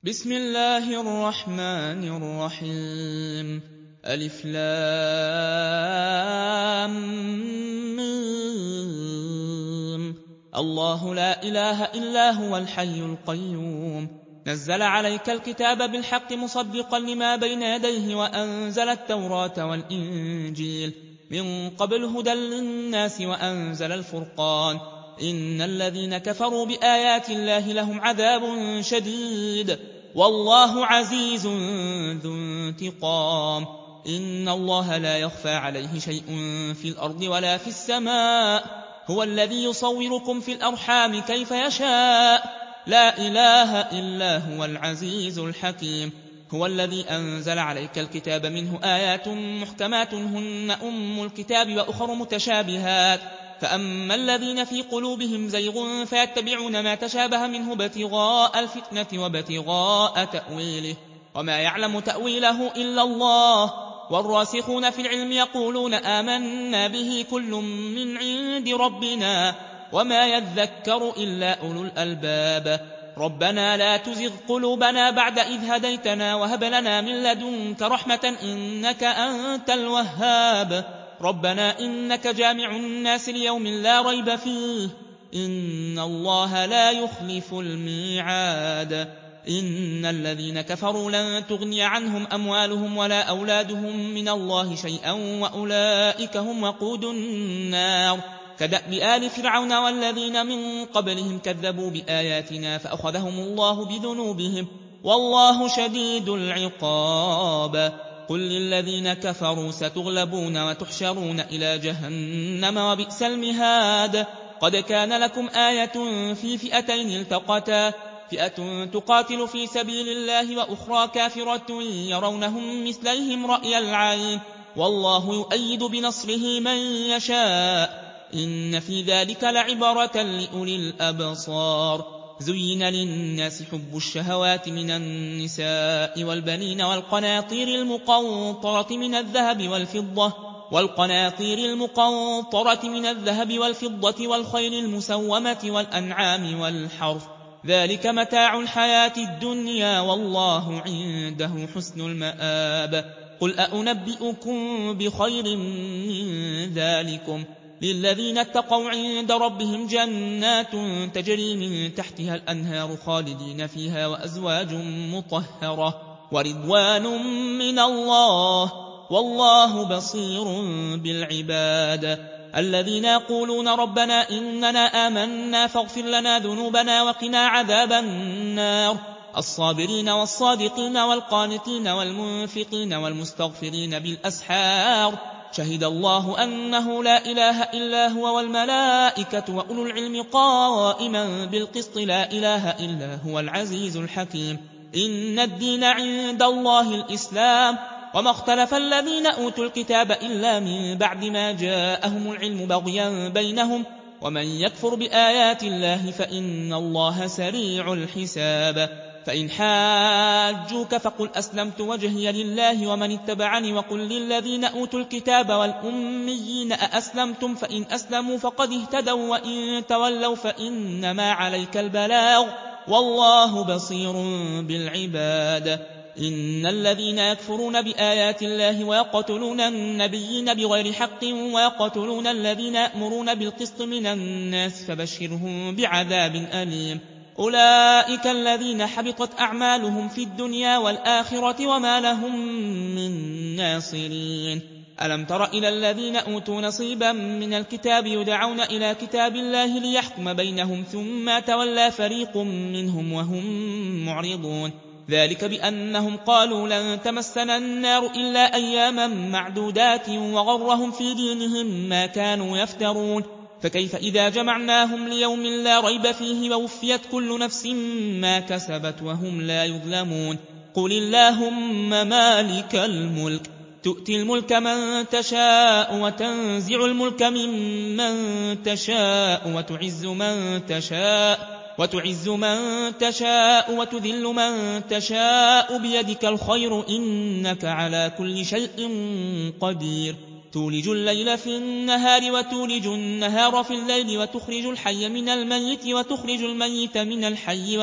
بسم الله الرحمن الرحيم ألف لام ميم الله لا إله إلا هو الحي القيوم نزل عليك الكتاب بالحق مصدقا لما بين يديه وأنزل التوراة والإنجيل من قبل هدى للناس وأنزل الفرقان إن الذين كفروا بآيات الله لهم عذاب شديد والله عزيز ذو انتقام إن الله لا يخفى عليه شيء في الأرض ولا في السماء هو الذي يصوركم في الأرحام كيف يشاء لا إله إلا هو العزيز الحكيم هو الذي أنزل عليك الكتاب منه آيات محكمات هن أم الكتاب وأخر متشابهات فأما الذين في قلوبهم زيغ فيتبعون ما تشابه منه ابتغاء الفتنة وابتغاء تأويله وما يعلم تأويله إلا الله والراسخون في العلم يقولون آمنا به كل من عند ربنا وما يذكر إلا أولو الألباب ربنا لا تزغ قلوبنا بعد إذ هديتنا وهب لنا من لدنك رحمة إنك أنت الوهاب ربنا إنك جامع الناس ليوم لا ريب فيه إن الله لا يخلف الميعاد إن الذين كفروا لن تغني عنهم أموالهم ولا أولادهم من الله شيئا وأولئك هم وقود النار كدأب آل فرعون والذين من قبلهم كذبوا بآياتنا فأخذهم الله بذنوبهم والله شديد العقاب قل للذين كفروا ستغلبون وتحشرون إلى جهنم وبئس المهاد قد كان لكم آية في فئتين التقتا فئة تقاتل في سبيل الله وأخرى كافرة يرونهم مثليهم رأي العين والله يؤيد بنصره من يشاء إن في ذلك لعبرة لأولي الأبصار زين للناس حب الشهوات من النساء والبنين والقناطير المقنطرة من الذهب والفضة والخيل المسومة والأنعام والحرث ذلك متاع الحياة الدنيا والله عنده حسن المآب قل أنبئكم بخير من ذلكم للذين اتقوا عند ربهم جنات تجري من تحتها الأنهار خالدين فيها وأزواج مطهرة ورضوان من الله والله بصير بالعباد الذين يقولون ربنا إننا آمنا فاغفر لنا ذنوبنا وقنا عذاب النار الصابرين والصادقين والقانتين والمنفقين والمستغفرين بالأسحار شهد الله أنه لا إله إلا هو والملائكة وأولو العلم قائما بالقسط لا إله إلا هو العزيز الحكيم إن الدين عند الله الإسلام وما اختلف الذين أوتوا الكتاب إلا من بعد ما جاءهم العلم بغيا بينهم ومن يكفر بآيات الله فإن الله سريع الحساب فإن حاجوك فقل أسلمت وجهي لله ومن اتبعني وقل للذين أوتوا الكتاب والأميين أأسلمتم فإن أسلموا فقد اهتدوا وإن تولوا فإنما عليك البلاغ والله بصير بالعباد إن الذين يكفرون بآيات الله ويقتلون النبيين بغير حق ويقتلون الذين يأمرون بالقسط من الناس فبشرهم بعذاب أليم أولئك الذين حبطت أعمالهم في الدنيا والآخرة وما لهم من ناصرين ألم تر إلى الذين أوتوا نصيبا من الكتاب يدعون إلى كتاب الله ليحكم بينهم ثم تولى فريق منهم وهم معرضون ذلك بأنهم قالوا لن تمسنا النار إلا أياما معدودات وغرهم في دينهم ما كانوا يفترون فكيف إذا جمعناهم ليوم لا ريب فيه ووفيت كل نفس ما كسبت وهم لا يظلمون قل اللهم مالك الملك تؤتي الملك من تشاء وتنزع الملك ممن تشاء وتعز من تشاء وتذل من تشاء بيدك الخير إنك على كل شيء قدير تولج الليل في النهار وتولج النهار في الليل وتخرج الحي من الميت وتخرج الميت من الحي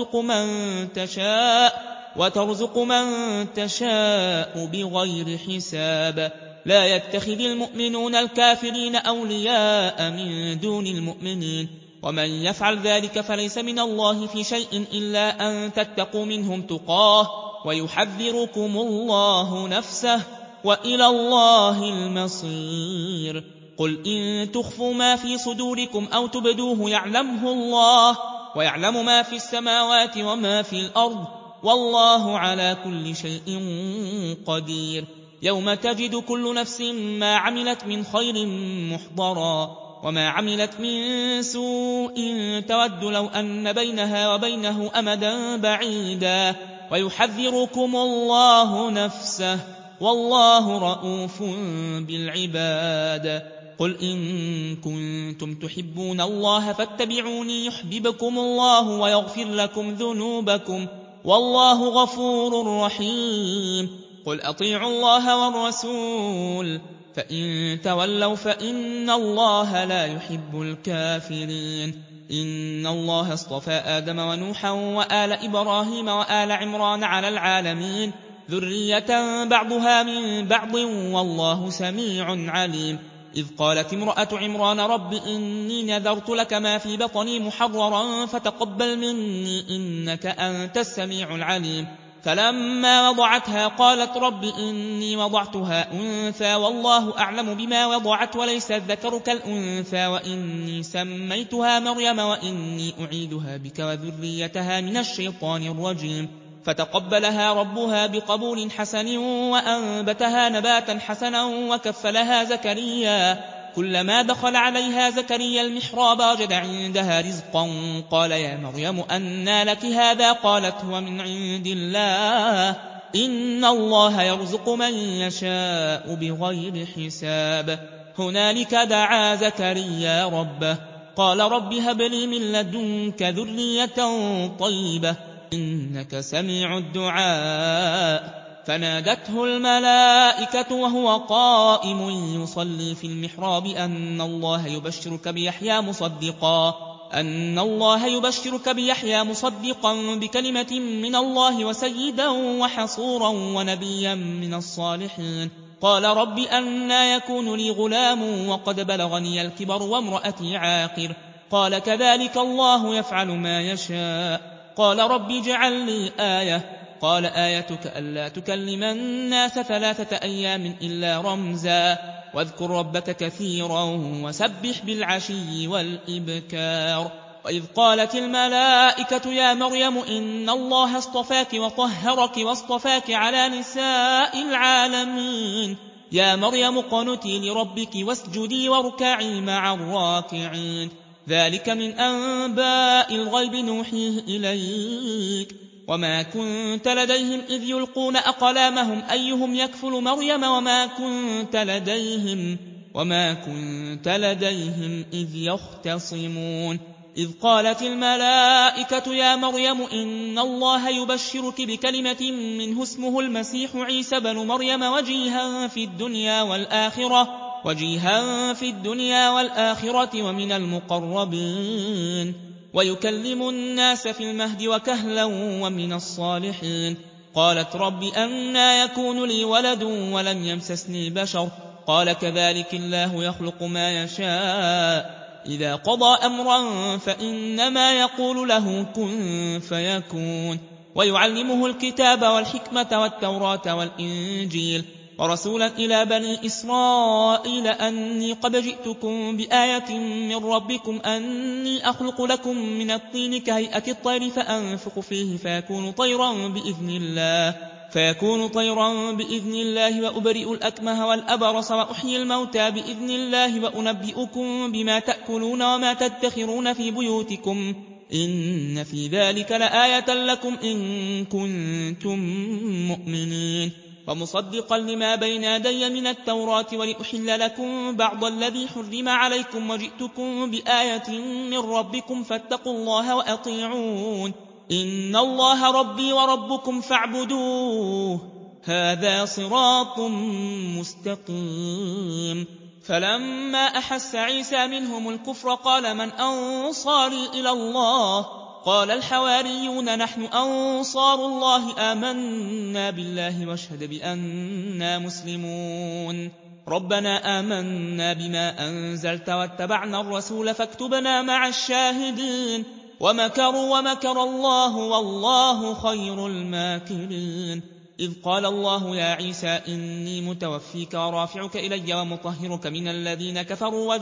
وترزق من تشاء بغير حساب. لا يتخذ المؤمنون الكافرين أولياء من دون المؤمنين ومن يفعل ذلك فليس من الله في شيء إلا أن تتقوا منهم تقاه ويحذركم الله نفسه وإلى الله المصير. قل إن تخفوا ما في صدوركم أو تبدوه يعلمه الله ويعلم ما في السماوات وما في الأرض والله على كل شيء قدير. يوم تجد كل نفس ما عملت من خير محضرا وما عملت من سوء تود لو أن بينها وبينه أمدا بعيدا ويحذركم الله نفسه والله رءوف بالعباد. قل إن كنتم تحبون الله فاتبعوني يحببكم الله ويغفر لكم ذنوبكم والله غفور رحيم. قل أطيعوا الله والرسول فإن تولوا فإن الله لا يحب الكافرين. إن الله اصطفى آدم ونوحا وآل إبراهيم وآل عمران على العالمين ذرية بعضها من بعض والله سميع عليم. إذ قالت امرأة عمران رب إني نذرت لك ما في بطني محررا فتقبل مني إنك أنت السميع العليم. فلما وضعتها قالت رب إني وضعتها أنثى والله أعلم بما وضعت وليس الذكر كالأنثى وإني سميتها مريم وإني أعيدها بك وذريتها من الشيطان الرجيم. فتقبلها ربها بقبول حسن وأنبتها نباتا حسنا وكفلها زكريا. كلما دخل عليها زكريا المحراب وجد عندها رزقا قال يا مريم أنى لك هذا قالت هو من عند الله إن الله يرزق من يشاء بغير حساب. هنالك دعا زكريا ربه قال رب هب لي من لدنك ذرية طيبة إنك سميع الدعاء. فنادته الملائكة وهو قائم يصلي في المحراب أن الله يبشرك بيحيى مصدقا بكلمة من الله وسيدا وحصورا ونبيا من الصالحين. قال رب أنى يكون لي غلام وقد بلغني الكبر وامرأتي عاقر قال كذلك الله يفعل ما يشاء. قال رب اجعل لي آية قال آيتك ألا تكلم الناس 3 أيام إلا رمزا واذكر ربك كثيرا وسبح بالعشي والإبكار. وإذ قالت الملائكة يا مريم إن الله اصطفاك وطهرك واصطفاك على نساء العالمين يا مريم اقنتي لربك واسجدي واركعي مع الراكعين. ذلك من أنباء الغيب نوحيه إليك وما كنت لديهم إذ يلقون أقلامهم أيهم يكفل مريم وما كنت لديهم إذ يختصمون. إذ قالت الملائكة يا مريم إن الله يبشرك بكلمة منه اسمه المسيح عيسى بن مريم وجيها في الدنيا والآخرة ومن المقربين ويكلم الناس في المهد وكهلا ومن الصالحين. قالت رب أنى يكون لي ولد ولم يمسسني بشر قال كذلك الله يخلق ما يشاء إذا قضى أمرا فإنما يقول له كن فيكون. ويعلمه الكتاب والحكمة والتوراة والإنجيل ورسولا إلى بني إسرائيل أني قد جئتكم بآية من ربكم أني أخلق لكم من الطين كهيئة الطير فأنفخ فيه فيكون طيرا بإذن الله وأبرئ الأكمه والأبرص وأحيي الموتى بإذن الله وأنبئكم بما تأكلون وما تدخرون في بيوتكم إن في ذلك لآية لكم إن كنتم مؤمنين. ومصدقا لما بين يدي من التوراة ولأحل لكم بعض الذي حرم عليكم وجئتكم بآية من ربكم فاتقوا الله وأطيعون إن الله ربي وربكم فاعبدوه هذا صراط مستقيم. فلما أحس عيسى منهم الكفر قال من أنصاري إلى الله؟ قال الحواريون نحن أنصار الله آمنا بالله واشهد بأننا مسلمون. ربنا آمنا بما أنزلت واتبعنا الرسول فاكتبنا مع الشاهدين. ومكروا ومكر الله والله خير الماكرين. إذ قال الله يا عيسى إني متوفيك ورافعك إلي ومطهرك من الذين كفروا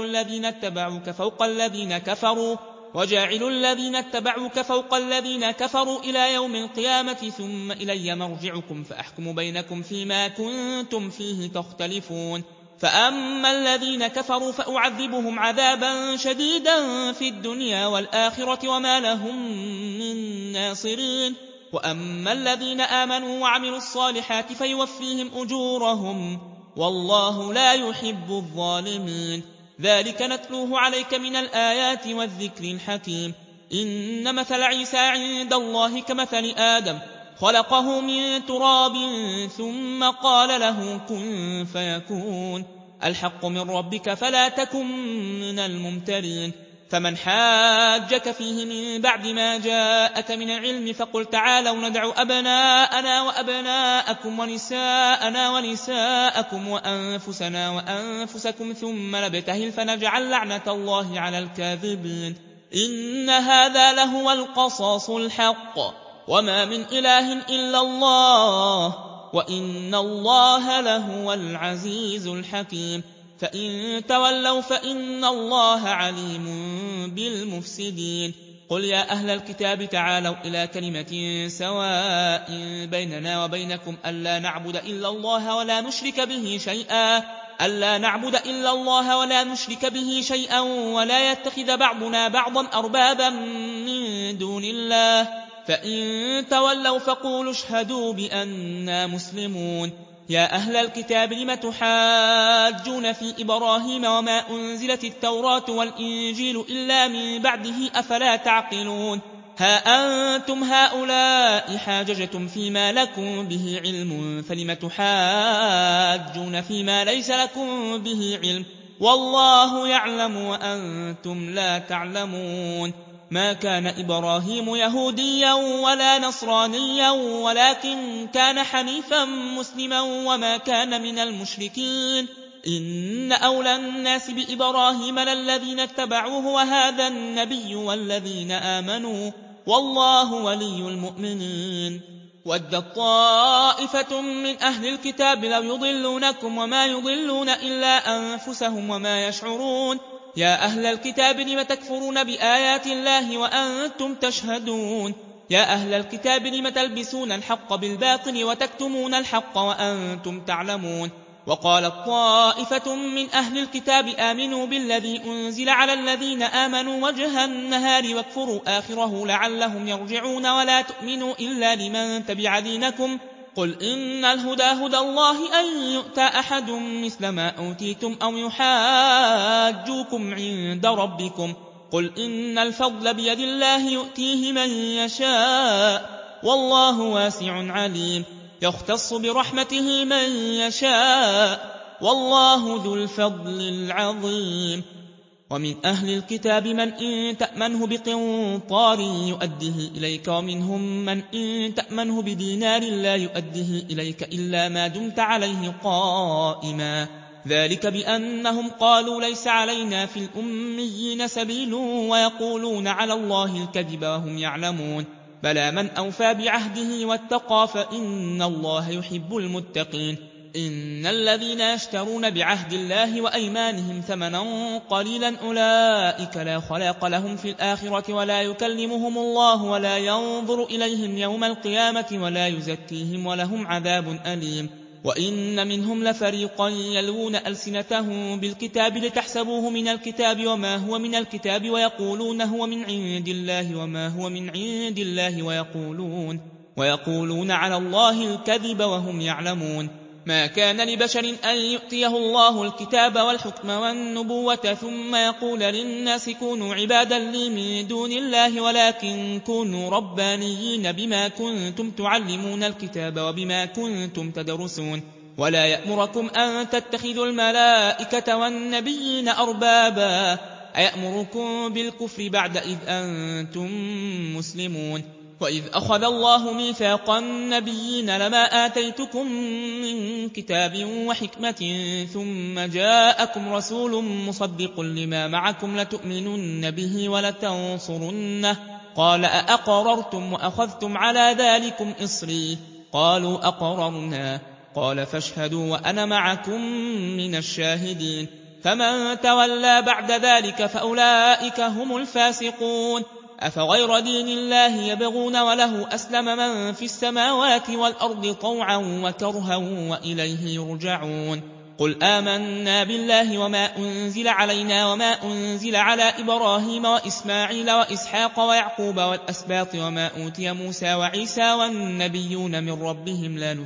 وجاعل الذين اتبعوك فوق الذين كفروا إلى يوم القيامة ثم إلي مرجعكم فأحكم بينكم فيما كنتم فيه تختلفون. فأما الذين كفروا فأعذبهم عذابا شديدا في الدنيا والآخرة وما لهم من ناصرين. وأما الذين آمنوا وعملوا الصالحات فيوفيهم أجورهم والله لا يحب الظالمين. ذلك نتلوه عليك من الآيات والذكر الحكيم. إن مثل عيسى عند الله كمثل آدم خلقه من تراب ثم قال له كن فيكون. الحق من ربك فلا تكن من الممترين. فمن حاجك فيه من بعد ما جاءك من العلم فقل تعالوا ندع أبناءنا وأبناءكم ونساءنا ونساءكم وأنفسنا وأنفسكم ثم نبتهل فنجعل لعنة الله على الكاذبين. إن هذا لهو القصاص الحق وما من إله إلا الله وإن الله لهو العزيز الحكيم. فإن تولوا فإن الله عليم بالمفسدين. قل يا أهل الكتاب تعالوا إلى كلمة سواء بيننا وبينكم ألا نعبد إلا الله ولا نشرك به شيئا ولا يتخذ بعضنا بعضا أربابا من دون الله. فإن تولوا فقولوا اشهدوا بأننا مسلمون. يا أهل الكتاب لم تحاجون في إبراهيم وما أنزلت التوراة والإنجيل إلا من بعده أفلا تعقلون. ها أنتم هؤلاء حاججتم فيما لكم به علم فلم تحاجون فيما ليس لكم به علم والله يعلم وأنتم لا تعلمون. ما كان إبراهيم يهوديا ولا نصرانيا ولكن كان حنيفا مسلما وما كان من المشركين. إن أولى الناس بإبراهيم للذين اتبعوه وهذا النبي والذين آمنوا والله ولي المؤمنين. ودت طائفة من أهل الكتاب لو يضلونكم وما يضلون إلا أنفسهم وما يشعرون. يا أهل الكتاب لم تكفرون بآيات الله وأنتم تشهدون. يا أهل الكتاب لم تلبسون الحق بالباطل وتكتمون الحق وأنتم تعلمون. وقالت طائفة من أهل الكتاب آمنوا بالذي أنزل على الذين آمنوا وجه النهار واكفروا آخره لعلهم يرجعون ولا تؤمنوا إلا لمن تبع دينكم. قل إن الهدى هدى الله أن يؤتى أحد مثل ما أوتيتم أو يحاجوكم عند ربكم. قل إن الفضل بيد الله يؤتيه من يشاء والله واسع عليم. يختص برحمته من يشاء والله ذو الفضل العظيم. ومن أهل الكتاب من إن تأمنه بقنطار يؤده إليك ومنهم من إن تأمنه بدينار لا يؤده إليك إلا ما دمت عليه قائما. ذلك بأنهم قالوا ليس علينا في الأميين سبيل ويقولون على الله الكذب وهم يعلمون. بلى من أوفى بعهده واتقى فإن الله يحب المتقين. إن الذين يشترون بعهد الله وأيمانهم ثمنا قليلا أولئك لا خلاق لهم في الآخرة ولا يكلمهم الله ولا ينظر إليهم يوم القيامة ولا يزكيهم ولهم عذاب أليم. وإن منهم لفريقا يلوون ألسنتهم بالكتاب لتحسبوه من الكتاب وما هو من الكتاب ويقولون هو من عند الله وما هو من عند الله ويقولون على الله الكذب وهم يعلمون. ما كان لبشر أن يؤتيه الله الكتاب والحكم والنبوة ثم يقول للناس كونوا عبادا لي من دون الله ولكن كونوا ربانيين بما كنتم تعلمون الكتاب وبما كنتم تدرسون ولا يأمركم أن تتخذوا الملائكة والنبيين أربابا أيأمركم بالكفر بعد إذ أنتم مسلمون وإذ أخذ الله ميثاق النبيين لما آتيتكم من كتاب وحكمة ثم جاءكم رسول مصدق لما معكم لتؤمنن به ولتنصرنه قال أأقررتم وأخذتم على ذلكم إصري قالوا أقررنا قال فاشهدوا وأنا معكم من الشاهدين فمن تولى بعد ذلك فأولئك هم الفاسقون أفغير دين الله يبغون وله أسلم من في السماوات والأرض طوعا وكرها وإليه يرجعون قل آمنا بالله وما أنزل علينا وما أنزل على إبراهيم وإسماعيل وإسحاق ويعقوب والأسباط وما أوتي موسى وعيسى والنبيون من ربهم لا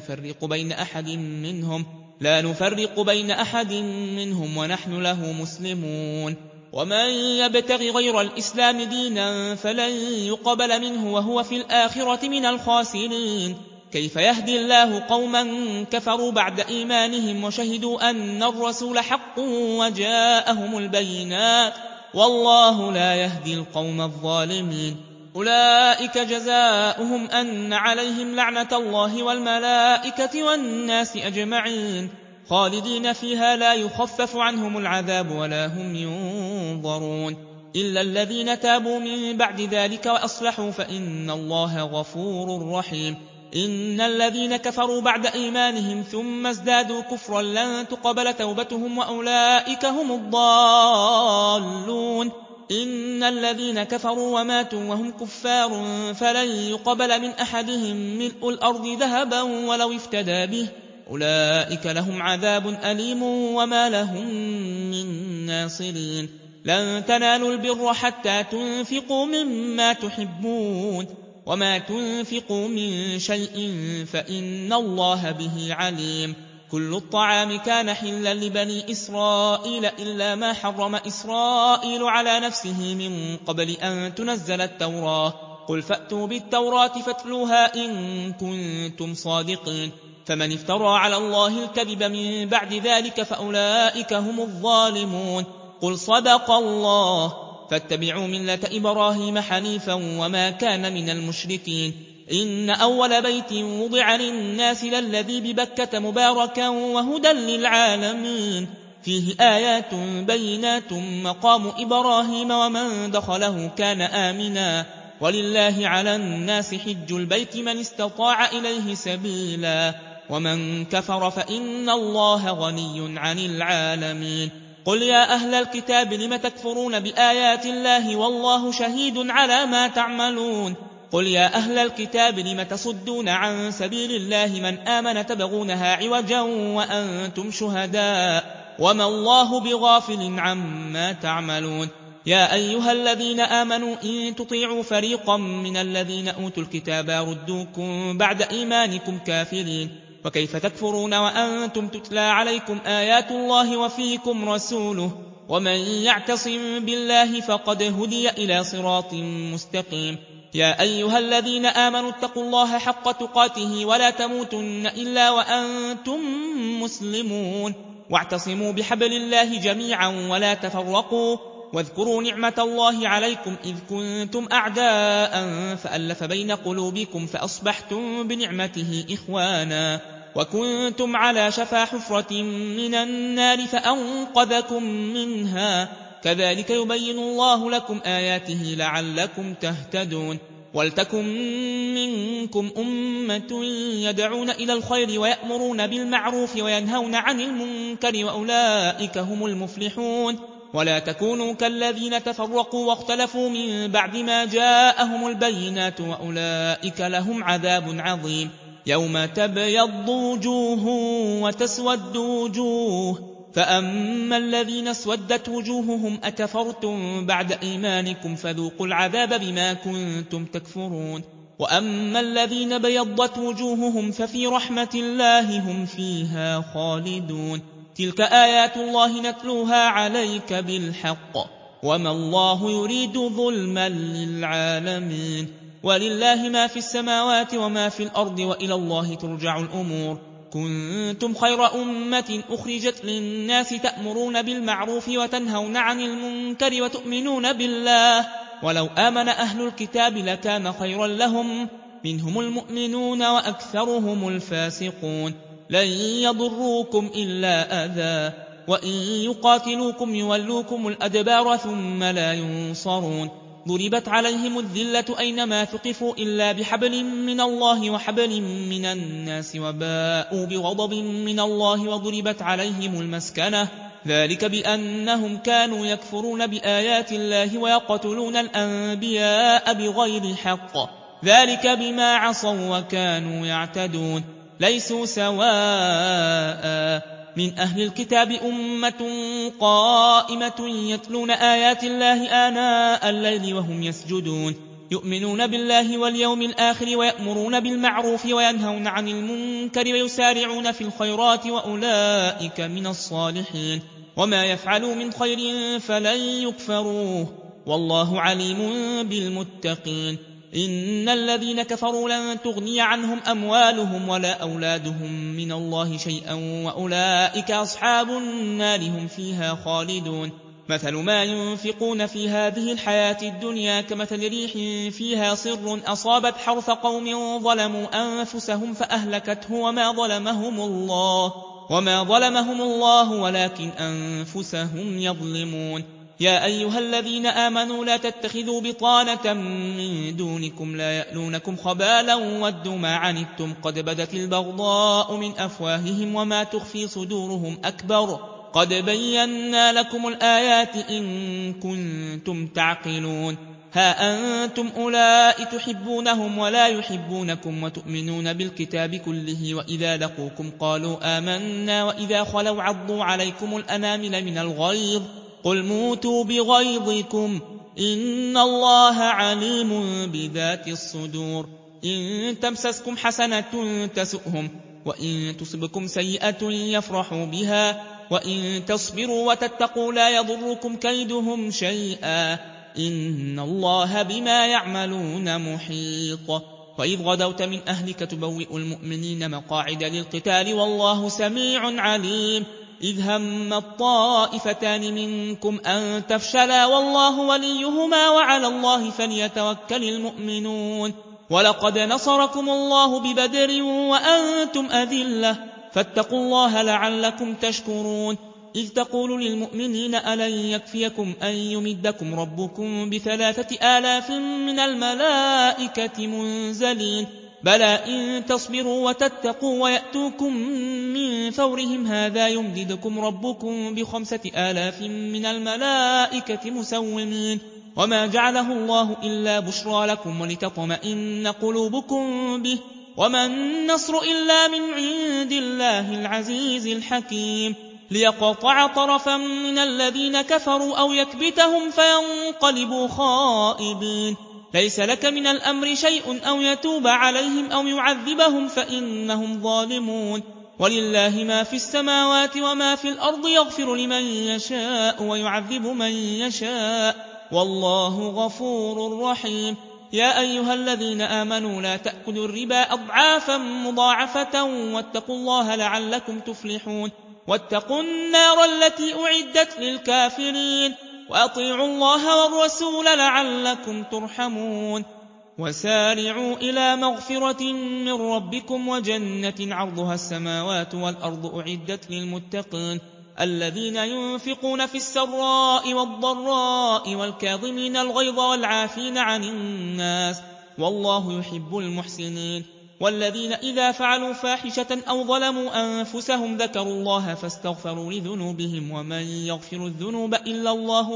نفرق بين أحد منهم ونحن له مسلمون ومن يبتغ غير الإسلام دينا فلن يقبل منه وهو في الآخرة من الخاسرين كيف يهدي الله قوما كفروا بعد إيمانهم وشهدوا أن الرسول حق وجاءهم البينات والله لا يهدي القوم الظالمين أولئك جزاؤهم أن عليهم لعنة الله والملائكة والناس أجمعين خالدين فيها لا يخفف عنهم العذاب ولا هم ينظرون إلا الذين تابوا من بعد ذلك وأصلحوا فإن الله غفور رحيم إن الذين كفروا بعد إيمانهم ثم ازدادوا كفرا لن تقبل توبتهم وأولئك هم الضالون إن الذين كفروا وماتوا وهم كفار فلن يقبل من أحدهم ملء الأرض ذهبا ولو افتدى به أولئك لهم عذاب أليم وما لهم من ناصرين لن تنالوا البر حتى تنفقوا مما تحبون وما تنفقوا من شيء فإن الله به عليم كل الطعام كان حلا لبني إسرائيل إلا ما حرم إسرائيل على نفسه من قبل أن تنزل التوراة قل فأتوا بالتوراة فاتلوها إن كنتم صادقين فمن افترى على الله الكذب من بعد ذلك فأولئك هم الظالمون قل صدق الله فاتبعوا ملة إبراهيم حنيفا وما كان من المشركين إن أول بيت وضع للناس للذي ببكة مباركا وهدى للعالمين فيه آيات بينات مقام إبراهيم ومن دخله كان آمنا ولله على الناس حج البيت من استطاع إليه سبيلا ومن كفر فإن الله غني عن العالمين قل يا أهل الكتاب لم تكفرون بآيات الله والله شهيد على ما تعملون قل يا أهل الكتاب لم تصدون عن سبيل الله من آمن تبغونها عوجا وأنتم شهداء وما الله بغافل عما تعملون يا أيها الذين آمنوا إن تطيعوا فريقا من الذين أوتوا الكتاب ردوكم بعد إيمانكم كافرين وكيف تكفرون وأنتم تتلى عليكم آيات الله وفيكم رسوله ومن يعتصم بالله فقد هدي إلى صراط مستقيم يا أيها الذين آمنوا اتقوا الله حق تقاته ولا تموتن إلا وأنتم مسلمون واعتصموا بحبل الله جميعا ولا تفرقوا واذكروا نعمة الله عليكم إذ كنتم أعداء فألف بين قلوبكم فأصبحتم بنعمته إخوانا وكنتم على شفا حفرة من النار فأنقذكم منها كذلك يبين الله لكم آياته لعلكم تهتدون ولتكن منكم أمة يدعون إلى الخير ويأمرون بالمعروف وينهون عن المنكر وأولئك هم المفلحون ولا تكونوا كالذين تفرقوا واختلفوا من بعد ما جاءهم البينات وأولئك لهم عذاب عظيم يوم تبيض وجوه وتسود وجوه فأما الذين اسودت وجوههم أكفرتم بعد إيمانكم فذوقوا العذاب بما كنتم تكفرون وأما الذين بيضت وجوههم ففي رحمة الله هم فيها خالدون. تلك آيات الله نتلوها عليك بالحق وما الله يريد ظلما للعالمين. ولله ما في السماوات وما في الأرض وإلى الله ترجع الأمور. كنتم خير أمة أخرجت للناس تأمرون بالمعروف وتنهون عن المنكر وتؤمنون بالله ولو آمن أهل الكتاب لكان خيرا لهم منهم المؤمنون وأكثرهم الفاسقون. لن يضروكم إلا أذى وإن يقاتلوكم يولوكم الأدبار ثم لا ينصرون. ضربت عليهم الذلة أينما ثقفوا إلا بحبل من الله وحبل من الناس وباءوا بغضب من الله وضربت عليهم المسكنة ذلك بأنهم كانوا يكفرون بآيات الله ويقتلون الأنبياء بغير حق ذلك بما عصوا وكانوا يعتدون. ليسوا سواء من أهل الكتاب أمة قائمة يتلون آيات الله آناء الليل وهم يسجدون يؤمنون بالله واليوم الآخر ويأمرون بالمعروف وينهون عن المنكر ويسارعون في الخيرات وأولئك من الصالحين. وما يفعلوا من خير فلن يكفروه والله عليم بالمتقين. إن الذين كفروا لن تغني عنهم أموالهم ولا أولادهم من الله شيئا وأولئك أصحاب النار هم فيها خالدون. مثل ما ينفقون في هذه الحياة الدنيا كمثل ريح فيها صر أصابت حرث قوم ظلموا أنفسهم فأهلكته وما ظلمهم الله ولكن أنفسهم يظلمون. يا أيها الذين آمنوا لا تتخذوا بطانة من دونكم لا يألونكم خبالا ودوا ما عنتم قد بدت البغضاء من أفواههم وما تخفي صدورهم أكبر قد بينا لكم الآيات إن كنتم تعقلون. ها أنتم أولئك تحبونهم ولا يحبونكم وتؤمنون بالكتاب كله وإذا لقوكم قالوا آمنا وإذا خلوا عضوا عليكم الأنامل من الغيظ قل موتوا بغيظكم إن الله عليم بذات الصدور. إن تمسسكم حسنة تسؤهم وإن تصبكم سيئة يفرحوا بها وإن تصبروا وتتقوا لا يضركم كيدهم شيئا إن الله بما يعملون محيط. وإذ غدوت من أهلك تبوئ المؤمنين مقاعد للقتال والله سميع عليم. إذ هم الطائفتان منكم أن تفشلا والله وليهما وعلى الله فليتوكل المؤمنون. ولقد نصركم الله ببدر وأنتم أذلة فاتقوا الله لعلكم تشكرون. إذ تقول للمؤمنين ألن يكفيكم أن يمدكم ربكم ب3,000 من الملائكة منزلين بلى إن تصبروا وتتقوا ويأتوكم من فورهم هذا يمددكم ربكم ب5,000 من الملائكة مسومين وما جعله الله إلا بشرى لكم ولتطمئن قلوبكم به وما النصر إلا من عند الله العزيز الحكيم. ليقطع طرفا من الذين كفروا أو يكبتهم فينقلبوا خائبين. ليس لك من الأمر شيء أو يتوب عليهم أو يعذبهم فإنهم ظالمون. ولله ما في السماوات وما في الأرض يغفر لمن يشاء ويعذب من يشاء والله غفور رحيم. يا أيها الذين آمنوا لا تأكلوا الربا أضعافا مضاعفة واتقوا الله لعلكم تفلحون. واتقوا النار التي أعدت للكافرين وأطيعوا الله والرسول لعلكم ترحمون. وسارعوا إلى مغفرة من ربكم وجنة عرضها السماوات والأرض أعدت للمتقين الذين ينفقون في السراء والضراء والكاظمين الغيظ والعافين عن الناس والله يحب المحسنين. والذين إذا فعلوا فاحشة أو ظلموا أنفسهم ذكروا الله فاستغفروا لذنوبهم ومن يغفر الذنوب إلا الله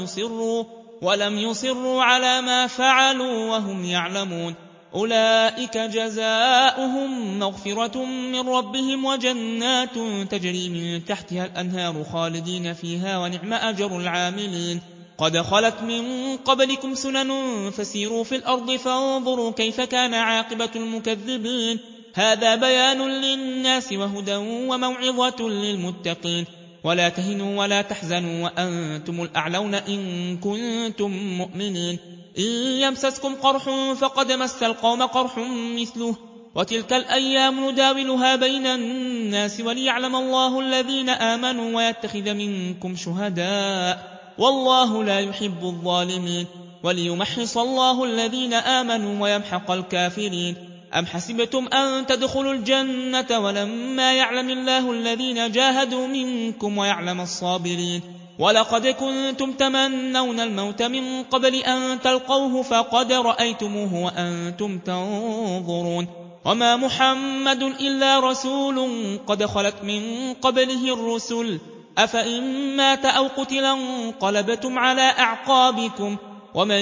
ولم يصروا على ما فعلوا وهم يعلمون أولئك جزاؤهم مغفرة من ربهم وجنات تجري من تحتها الأنهار خالدين فيها ونعم أجر العاملين. قد خلت من قبلكم سنن فسيروا في الأرض فانظروا كيف كان عاقبة المكذبين. هذا بيان للناس وهدى وموعظة للمتقين. ولا تهنوا ولا تحزنوا وأنتم الأعلون إن كنتم مؤمنين. إن يمسسكم قرح فقد مس القوم قرح مثله وتلك الأيام نداولها بين الناس وليعلم الله الذين آمنوا ويتخذ منكم شهداء والله لا يحب الظالمين وليمحص الله الذين آمنوا ويمحق الكافرين. أم حسبتم أن تدخلوا الجنة ولما يعلم الله الذين جاهدوا منكم ويعلم الصابرين. ولقد كنتم تمنون الموت من قبل أن تلقوه فقد رأيتموه وأنتم تنظرون. وما محمد إلا رسول قد خلت من قبله الرسل أفإن مات أو قتل انقلبتم على أعقابكم ومن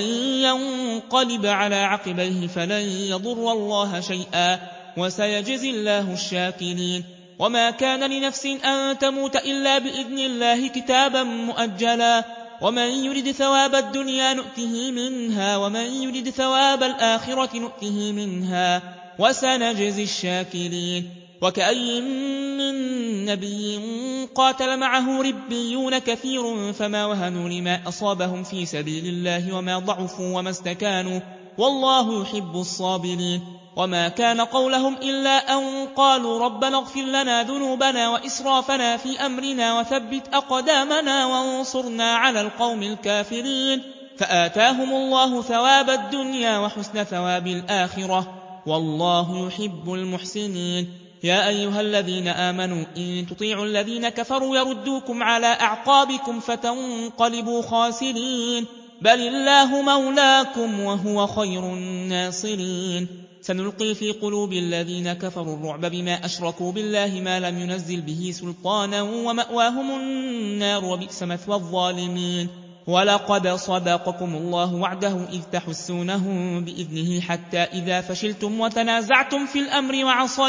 ينقلب على عقبيه فلن يضر الله شيئا وسيجزي الله الشاكرين. وما كان لنفس أن تموت إلا بإذن الله كتابا مؤجلا ومن يرد ثواب الدنيا نؤته منها ومن يرد ثواب الآخرة نؤته منها وسنجزي الشاكرين. وكأي من نبي قاتل معه ربيون كثير فما وهنوا لما أصابهم في سبيل الله وما ضعفوا وما استكانوا والله يحب الصابرين. وما كان قولهم إلا أن قالوا ربنا اغفر لنا ذنوبنا وإسرافنا في أمرنا وثبت أقدامنا وانصرنا على القوم الكافرين فآتاهم الله ثواب الدنيا وحسن ثواب الآخرة والله يحب المحسنين. يا أيها الذين آمنوا إن تطيعوا الذين كفروا يردوكم على أعقابكم فتنقلبوا خاسرين بل الله مولاكم وهو خير الناصرين. سنلقي في قلوب الذين كفروا الرعب بما أشركوا بالله ما لم ينزل به سلطانا ومأواهم النار وبئس مثوى الظالمين. ولقد صدقكم الله وعده إذ تحسونهم بإذنه حتى إذا فشلتم وتنازعتم في الأمر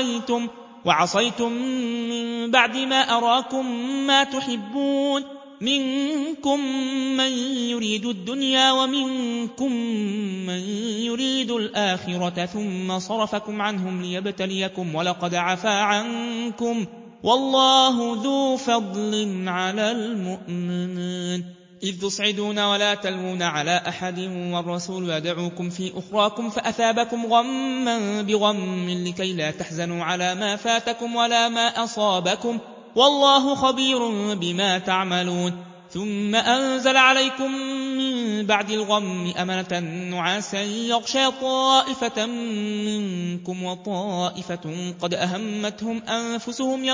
وعصيتم من بعد ما أراكم ما تحبون منكم من يريد الدنيا ومنكم من يريد الآخرة ثم صرفكم عنهم ليبتليكم ولقد عفا عنكم والله ذو فضل على المؤمنين. إذ تصعدون ولا تلوون على أحد والرسول يدعوكم في أخراكم فأثابكم غما بغم لكي لا تحزنوا على ما فاتكم ولا ما أصابكم والله خبير بما تعملون. ثم أنزل عليكم من بعد الغم أمنة نعاسا يغشى طائفة منكم وطائفة قد أهمتهم أنفسهم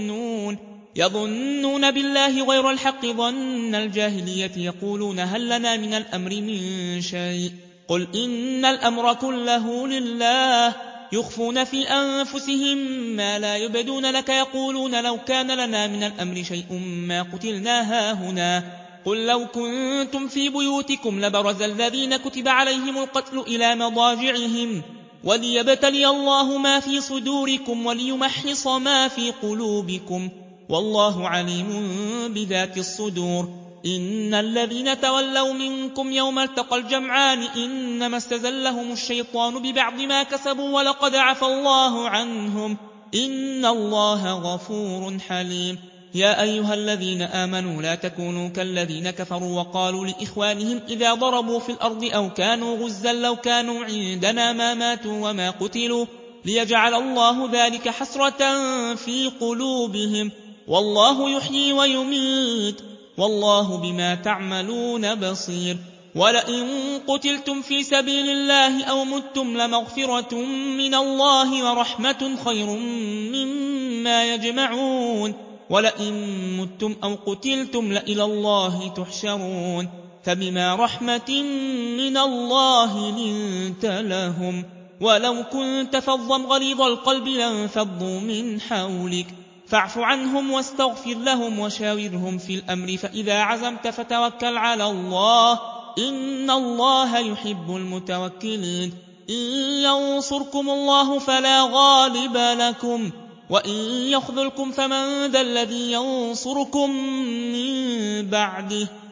يظنون بالله غير الحق ظن الجاهلية يقولون هل لنا من الأمر من شيء قل إن الأمر كله لله يخفون في أنفسهم ما لا يبدون لك يقولون لو كان لنا من الأمر شيء ما قتلنا هاهنا قل لو كنتم في بيوتكم لبرز الذين كتب عليهم القتل إلى مضاجعهم وليبتلي الله ما في صدوركم وليمحص ما في قلوبكم والله عليم بذات الصدور. إن الذين تولوا منكم يوم التقى الجمعان إنما استزلهم الشيطان ببعض ما كسبوا ولقد عفى الله عنهم إن الله غفور حليم. يا أيها الذين آمنوا لا تكونوا كالذين كفروا وقالوا لإخوانهم إذا ضربوا في الأرض أو كانوا غزا لو كانوا عندنا ما ماتوا وما قتلوا ليجعل الله ذلك حسرة في قلوبهم والله يحيي ويميت والله بما تعملون بصير. ولئن قتلتم في سبيل الله أو متم لمغفرة من الله ورحمة خير مما يجمعون ولئن متم أو قتلتم لإلى الله تحشرون فبما رحمة من الله لنت لهم ولو كنت فظا غليظ القلب لانفضوا من حولك فاعف عنهم واستغفر لهم وشاورهم في الأمر فإذا عزمت فتوكل على الله إن الله يحب المتوكلين. إن ينصركم الله فلا غالب لكم وإن يخذلكم فمن ذا الذي ينصركم من بعده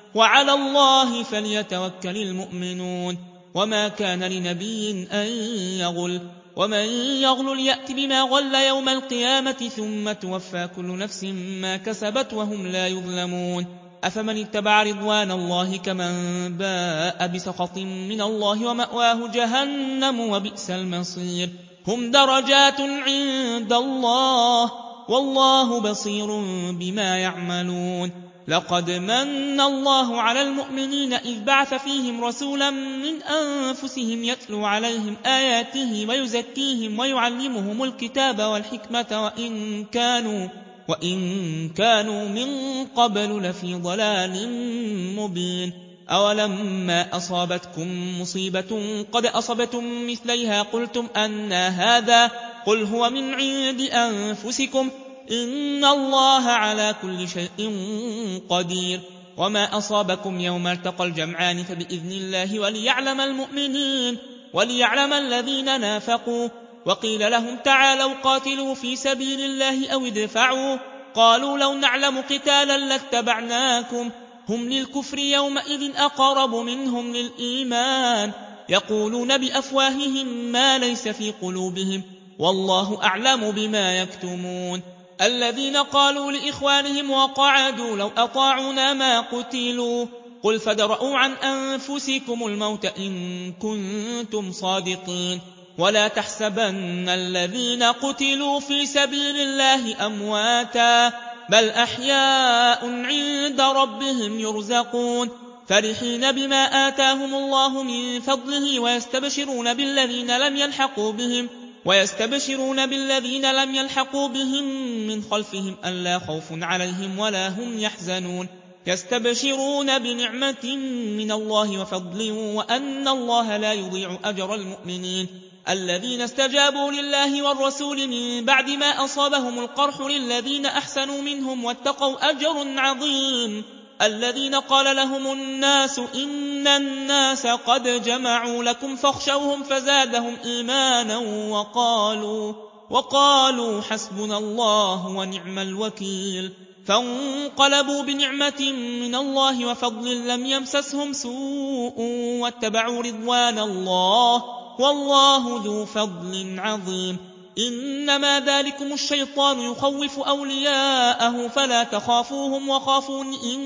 وعلى الله فليتوكل المؤمنون. وما كان لنبي أن يغل، ومن يغل يأت بما غل يوم القيامة ثم توفى كل نفس ما كسبت وهم لا يظلمون. أفمن اتبع رضوان الله كمن باء بسخط من الله ومأواه جهنم وبئس المصير. هم درجات عند الله والله بصير بما يعملون. لقد من الله على المؤمنين إذ بعث فيهم رسولا من أنفسهم يتلو عليهم آياته ويزكيهم ويعلمهم الكتاب والحكمة وإن كانوا من قبل لفي ضلال مبين. أولما أصابتكم مصيبة قد أصبتم مثليها قلتم أنى هذا قل هو من عند أنفسكم إن الله على كل شيء قدير. وما أصابكم يوم التقى الجمعان فبإذن الله وليعلم المؤمنين وليعلم الذين نافقوا. وقيل لهم تعالوا قاتلوا في سبيل الله أو ادفعوا قالوا لو نعلم قتالا لاتبعناكم هم للكفر يومئذ أقرب منهم للإيمان يقولون بأفواههم ما ليس في قلوبهم والله أعلم بما يكتمون. الذين قالوا لإخوانهم وقعدوا لو أطاعونا ما قتلوا قل فادرءوا عن أنفسكم الموت إن كنتم صادقين. ولا تحسبن الذين قتلوا في سبيل الله أمواتا بل أحياء عند ربهم يرزقون فرحين بما آتاهم الله من فضله ويستبشرون بالذين لم يلحقوا بهم من خلفهم ألا خوف عليهم ولا هم يحزنون. يستبشرون بنعمة من الله وفضل وأن الله لا يضيع أجر المؤمنين. الذين استجابوا لله والرسول من بعد ما أصابهم القرح للذين أحسنوا منهم واتقوا أجر عظيم. الذين قال لهم الناس إن الناس قد جمعوا لكم فاخشوهم فزادهم إيمانا وقالوا حسبنا الله ونعم الوكيل. فانقلبوا بنعمة من الله وفضل لم يمسسهم سوء واتبعوا رضوان الله والله ذو فضل عظيم. إنما ذلكم الشيطان يخوف أولياءه فلا تخافوهم وخافون إن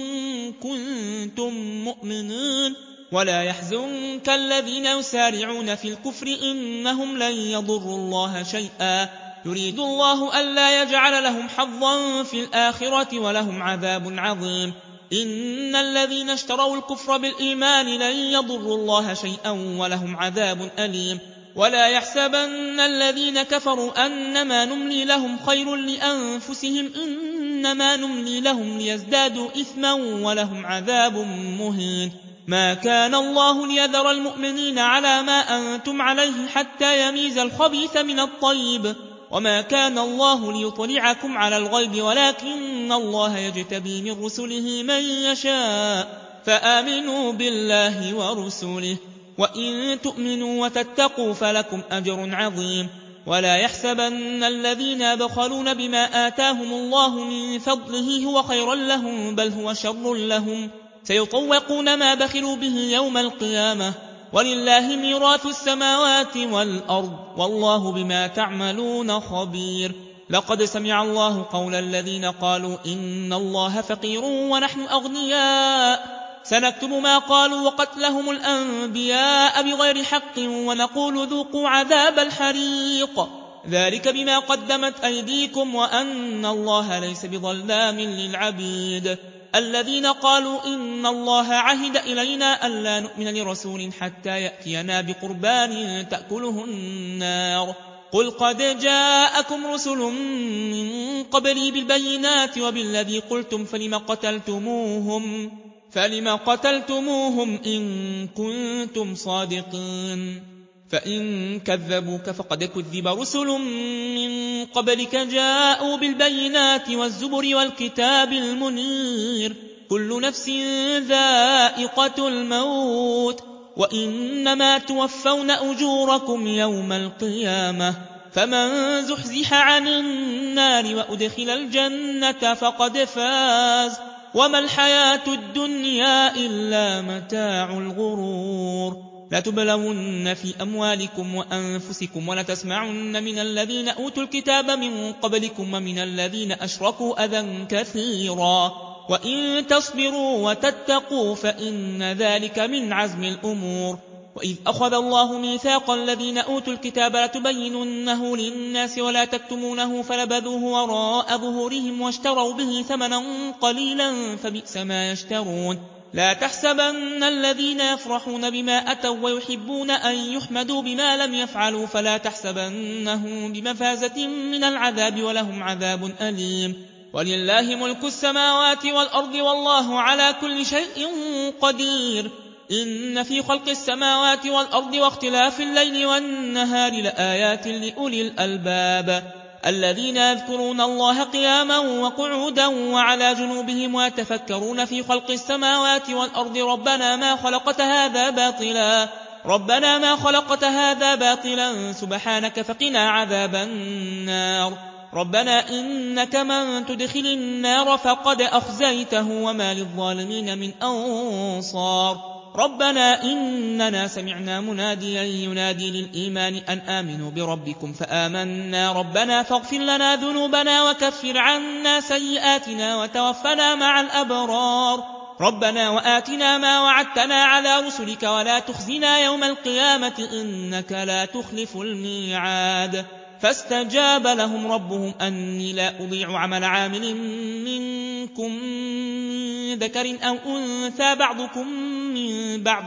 كنتم مؤمنين. ولا يحزنك الذين يسارعون في الكفر إنهم لن يضروا الله شيئا يريد الله ألا يجعل لهم حظا في الآخرة ولهم عذاب عظيم. إن الذين اشتروا الكفر بالإيمان لن يضروا الله شيئا ولهم عذاب أليم. ولا يحسبن الذين كفروا أنما نملي لهم خير لأنفسهم إنما نملي لهم ليزدادوا إثما ولهم عذاب مهين. ما كان الله ليذر المؤمنين على ما أنتم عليه حتى يميز الخبيث من الطيب وما كان الله ليطلعكم على الغيب ولكن الله يجتبي من رسله من يشاء فآمنوا بالله ورسله وإن تؤمنوا وتتقوا فلكم أجر عظيم. ولا يحسبن الذين يبخلون بما آتاهم الله من فضله هو خيرا لهم بل هو شر لهم سيطوقون ما بخلوا به يوم القيامة ولله ميراث السماوات والأرض والله بما تعملون خبير. لقد سمع الله قول الذين قالوا إن الله فقير ونحن أغنياء سنكتب ما قالوا وقتلهم الأنبياء بغير حق ونقول ذوقوا عذاب الحريق ذلك بما قدمت أيديكم وأن الله ليس بظلام للعبيد. الذين قالوا إن الله عهد إلينا ألا نؤمن لرسول حتى يأتينا بقربان تأكله النار قل قد جاءكم رسل من قبلي بالبينات وبالذي قلتم فلم قتلتموهم إن كنتم صادقين. فإن كذبوك فقد كذب رسل من قبلك جاءوا بالبينات والزبر والكتاب المنير كل نفس ذائقة الموت وإنما توفون أجوركم يوم القيامة فمن زحزح عن النار وأدخل الجنة فقد فاز وما الحياة الدنيا إلا متاع الغرور لتبلون في أموالكم وأنفسكم ولتسمعن من الذين أوتوا الكتاب من قبلكم ومن الذين أشركوا أذى كثيرا وإن تصبروا وتتقوا فإن ذلك من عزم الأمور وإذ أخذ الله ميثاق الذين أوتوا الكتاب لتبيننه للناس ولا تكتمونه فنبذوه وراء ظهورهم واشتروا به ثمنا قليلا فبئس ما يشترون لا تحسبن الذين يفرحون بما أتوا ويحبون أن يحمدوا بما لم يفعلوا فلا تحسبنهم بمفازة من العذاب ولهم عذاب أليم ولله ملك السماوات والأرض والله على كل شيء قدير إن في خلق السماوات والأرض واختلاف الليل والنهار لآيات لأولي الألباب الذين يذكرون الله قياما وقعودا وعلى جنوبهم ويتفكرون في خلق السماوات والأرض ربنا ما خلقت هذا باطلا سبحانك فقنا عذاب النار ربنا إنك من تدخل النار فقد أخزيته وما للظالمين من أنصار ربنا إننا سمعنا مناديا ينادي للإيمان أن آمنوا بربكم فآمنا ربنا فاغفر لنا ذنوبنا وكفر عنا سيئاتنا وتوفنا مع الأبرار ربنا وآتنا ما وعدتنا على رسلك ولا تخزنا يوم القيامة إنك لا تخلف الميعاد فاستجاب لهم ربهم أني لا أضيع عمل عامل منكم من ذكر أو أنثى بعضكم من بعض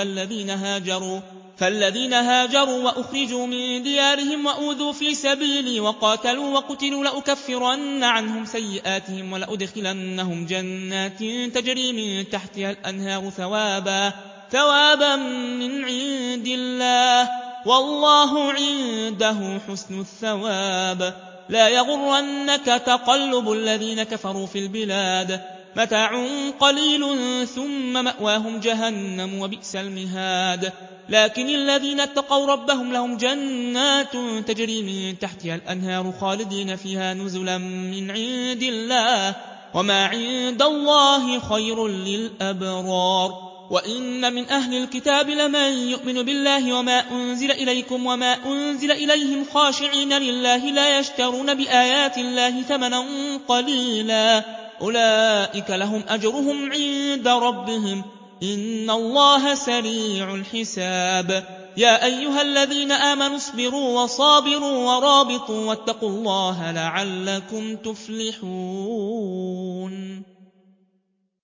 فالذين هاجروا وأخرجوا من ديارهم وأوذوا في سبيلي وقاتلوا وقتلوا لأكفرن عنهم سيئاتهم ولأدخلنهم جنات تجري من تحتها الأنهار ثوابا من عند الله والله عنده حسن الثواب لا يغرنك تقلب الذين كفروا في البلاد متاع قليل ثم مأواهم جهنم وبئس المهاد لكن الذين اتقوا ربهم لهم جنات تجري من تحتها الأنهار خالدين فيها نزلا من عند الله وما عند الله خير للأبرار وإن من أهل الكتاب لمن يؤمن بالله وما أنزل إليكم وما أنزل إليهم خاشعين لله لا يشترون بآيات الله ثمنا قليلا أولئك لهم أجرهم عند ربهم إن الله سريع الحساب يا أيها الذين آمنوا اصبروا وصابروا ورابطوا واتقوا الله لعلكم تفلحون